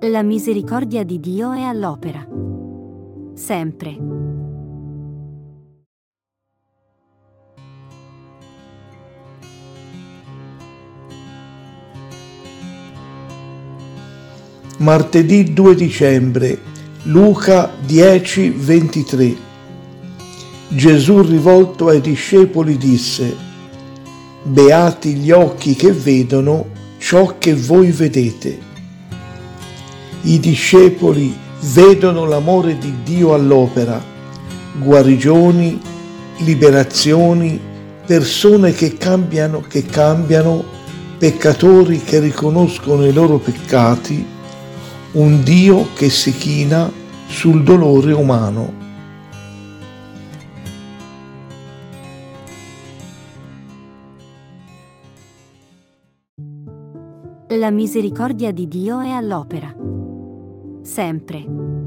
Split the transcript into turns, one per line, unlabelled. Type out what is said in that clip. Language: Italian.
La misericordia di Dio è all'opera. Sempre.
Martedì 2 dicembre, Luca 10:23. Gesù rivolto ai discepoli disse: Beati gli occhi che vedono ciò che voi vedete. I discepoli vedono l'amore di Dio all'opera, guarigioni, liberazioni, persone che cambiano, peccatori che riconoscono i loro peccati, un Dio che si china sul dolore umano.
La misericordia di Dio è all'opera. Sempre.